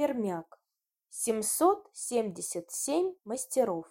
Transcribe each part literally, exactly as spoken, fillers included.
Пермяк. семьсот семьдесят семь мастеров.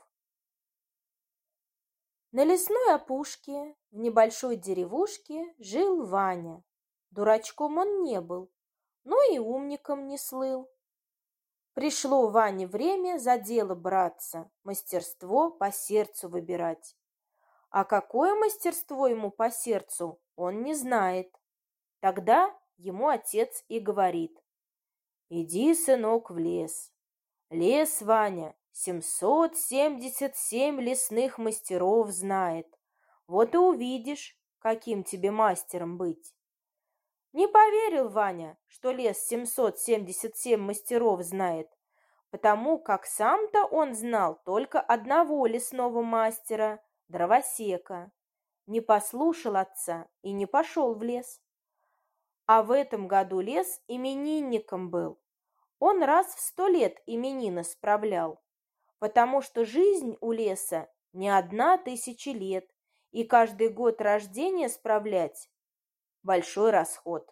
На лесной опушке, в небольшой деревушке, жил Ваня. Дурачком он не был, но и умником не слыл. Пришло Ване время за дело браться, мастерство по сердцу выбирать. А какое мастерство ему по сердцу, он не знает. Тогда ему отец и говорит: «Иди, сынок, в лес. Лес, Ваня, семьсот семьдесят семь лесных мастеров знает. Вот и увидишь, каким тебе мастером быть». Не поверил Ваня, что лес семьсот семьдесят семь мастеров знает, потому как сам-то он знал только одного лесного мастера, дровосека. Не послушал отца и не пошел в лес. А в этом году лес именинником был. Он раз в сто лет именины справлял, потому что жизнь у леса не одна тысяча лет, и каждый год рождения справлять – большой расход.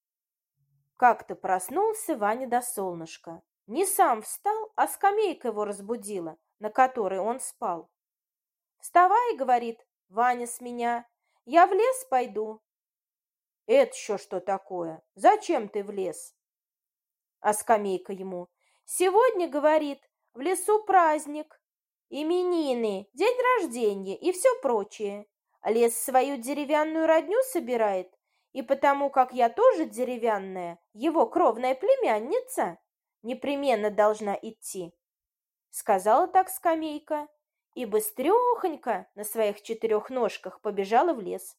Как-то проснулся Ваня до солнышка. Не сам встал, а скамейка его разбудила, на которой он спал. «Вставай, — говорит Ваня с меня, — я в лес пойду». «Это еще что такое? Зачем ты в лес?» А скамейка ему: «Сегодня, — говорит, — в лесу праздник, именины, день рождения и все прочее. Лес свою деревянную родню собирает, и потому как я тоже деревянная, его кровная племянница, непременно должна идти». Сказала так скамейка и быстрехонько на своих четырех ножках побежала в лес.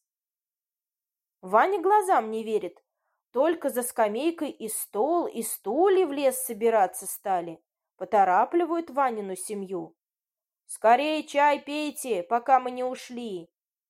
Ваня глазам не верит. Только за скамейкой и стол, и стулья в лес собираться стали. Поторапливают Ванину семью. «Скорее чай пейте, пока мы не ушли».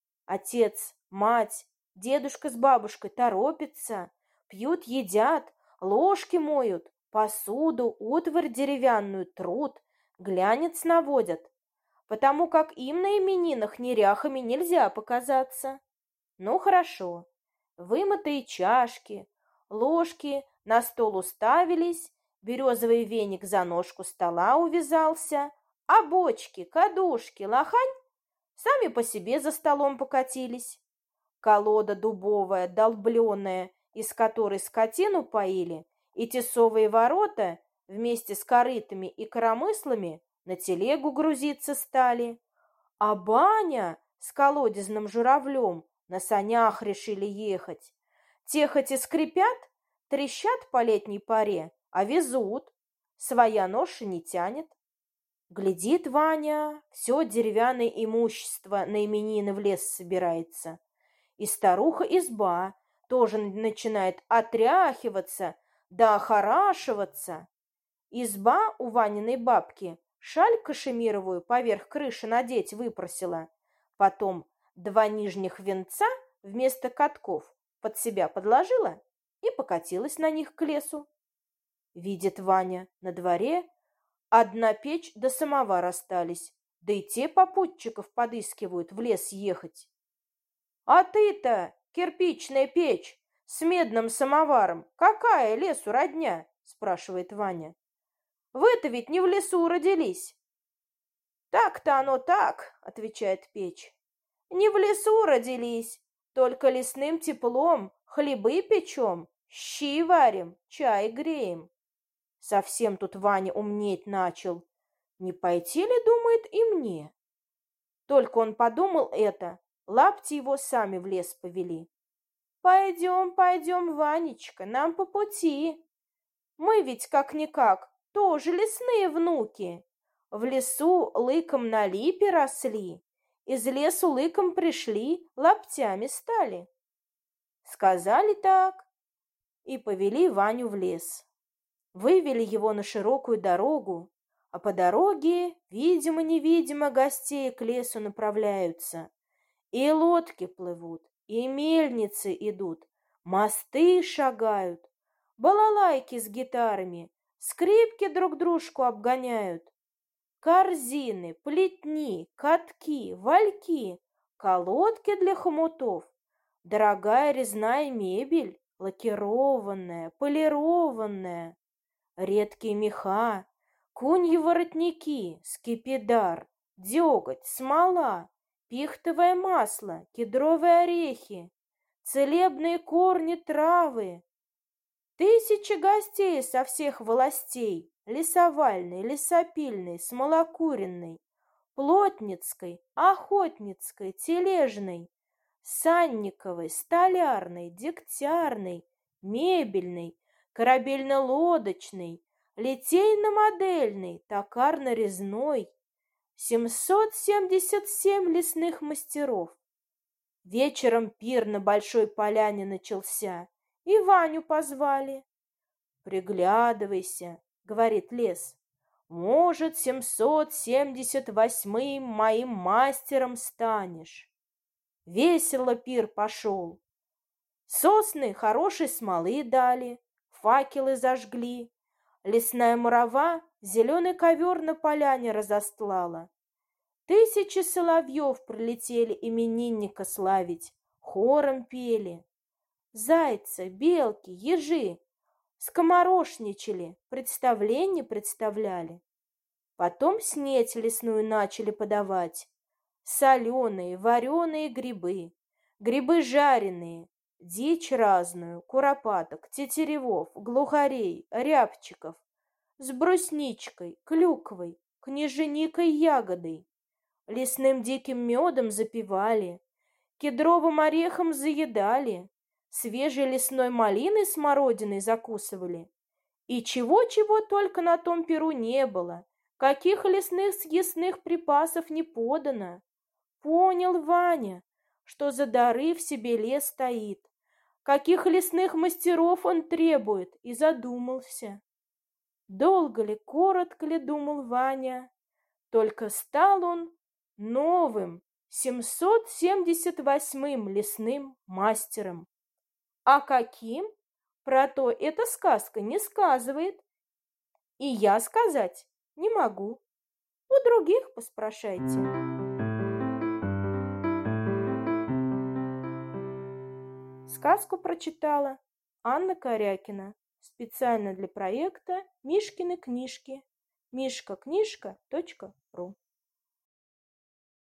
Отец, мать, дедушка с бабушкой торопятся, пьют, едят, ложки моют, посуду, утварь деревянную трут, глянец наводят, потому как им на именинах неряхами нельзя показаться. Ну, хорошо. Вымытые чашки, ложки на стол уставились, березовый веник за ножку стола увязался, а бочки, кадушки, лохань сами по себе за столом покатились. Колода дубовая, долбленная, из которой скотину поили, и тесовые ворота вместе с корытами и коромыслами на телегу грузиться стали. А баня с колодезным журавлем на санях решили ехать. Те хоть и скрипят, трещат по летней паре, а везут. Своя ноша не тянет. Глядит Ваня, все деревянное имущество на именины в лес собирается. И старуха-изба тоже начинает отряхиваться да охорашиваться. Изба у Ваниной бабки шаль кашемировую поверх крыши надеть выпросила. Потом два нижних венца вместо катков под себя подложила и покатилась на них к лесу. Видит Ваня, на дворе одна печь да самовар остались, да и те попутчиков подыскивают в лес ехать. «А ты-то, кирпичная печь с медным самоваром, какая лесу родня?» – спрашивает Ваня. «Вы-то ведь не в лесу родились». «Так-то оно так», – отвечает печь. «Не в лесу родились, только лесным теплом хлебы печем, щи варим, чай греем». Совсем тут Ваня умнеть начал. Не пойти ли, думает, и мне? Только он подумал это, лапти его сами в лес повели. «Пойдем, пойдем, Ванечка, нам по пути. Мы ведь как-никак тоже лесные внуки. В лесу лыком на липе росли, из лесу лыком пришли, лаптями стали». Сказали так и повели Ваню в лес. Вывели его на широкую дорогу, а по дороге, видимо-невидимо, гостей к лесу направляются. И лодки плывут, и мельницы идут, мосты шагают, балалайки с гитарами, скрипки друг дружку обгоняют. Корзины, плетни, катки, вальки, колодки для хомутов, дорогая резная мебель, лакированная, полированная. редкие меха, куньи воротники, скипидар, деготь, смола, пихтовое масло, кедровые орехи, целебные корни, травы. Тысячи гостей со всех властей, лесовальной, лесопильной, смолокуренной, плотницкой, охотницкой, тележной, санниковой, столярной, дегтярной, мебельной, корабельно-лодочной, литейно-модельной, токарно-резной, семьсот семьдесят семь лесных мастеров. Вечером пир на большой поляне начался, и Ваню позвали. «Приглядывайся», — говорит лес, — «может, семьсот семьдесят восьмым моим мастером станешь». Весело пир пошел. Сосны хорошей смолы дали, факелы зажгли. Лесная мурава зеленый ковер на поляне разостлала. Тысячи соловьев прилетели именинника славить, хором пели. Зайцы, белки, ежи скоморошничали, представление представляли. Потом снеть лесную начали подавать. Соленые, вареные грибы, грибы жареные, дичь разную, куропаток, тетеревов, глухарей, рябчиков, с брусничкой, клюквой, княженикой, ягодой. Лесным диким медом запивали, кедровым орехом заедали, свежей лесной малиной смородиной закусывали. И чего-чего только на том пиру не было, каких лесных съестных припасов не подано. Понял Ваня, что за дары в себе лес стоит, каких лесных мастеров он требует, и задумался. Долго ли, коротко ли, думал Ваня, только стал он новым, семьсот семьдесят восьмым лесным мастером. А каким? Про то эта сказка не сказывает, и я сказать не могу. У других поспрашайте. Сказку прочитала Анна Корякина специально для проекта «Мишкины книжки» мишка книжка точка ру.